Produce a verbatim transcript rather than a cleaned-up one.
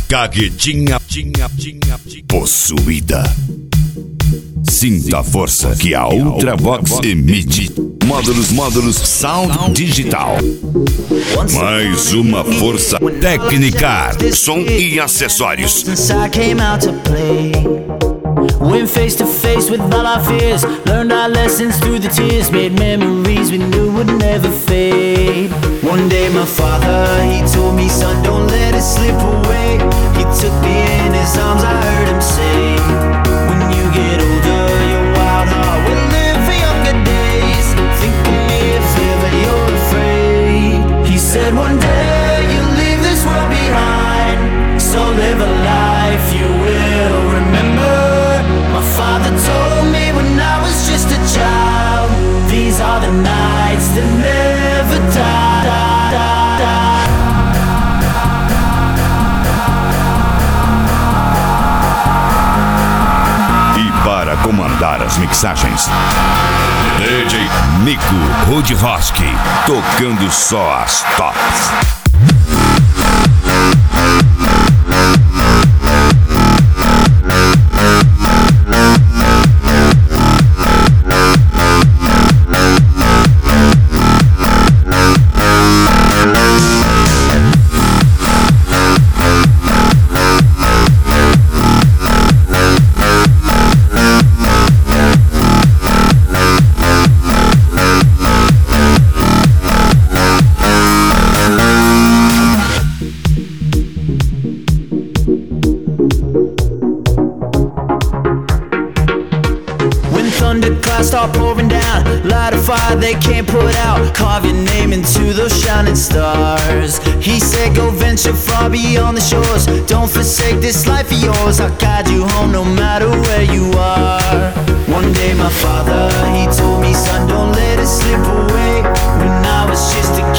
Caguetinha possuída. Sinta a força que a Ultravox emite. Módulos, módulos Sound Digital. Mais uma força técnica, som e acessórios. Went face to face with all our fears, learned our lessons through the tears, made memories we knew would never fade. One day my father, he told me, son, don't let it slip away. He took me in his arms, I heard him say, when you get older, your wild heart will live for younger days. Think of me if ever you're afraid. He said one day you'll leave this world behind, so live a life you will remember. My father told me when I was just a child, these are the nights that never die, die, die, die. E para comandar as mixagens, D J Nico Rudroski, tocando só as tops. Start pouring down, light a fire they can't put out, carve your name into those shining stars. He said go venture far beyond the shores, don't forsake this life of yours, I'll guide you home no matter where you are. One day my father, he told me, son, don't let it slip away. When I was just a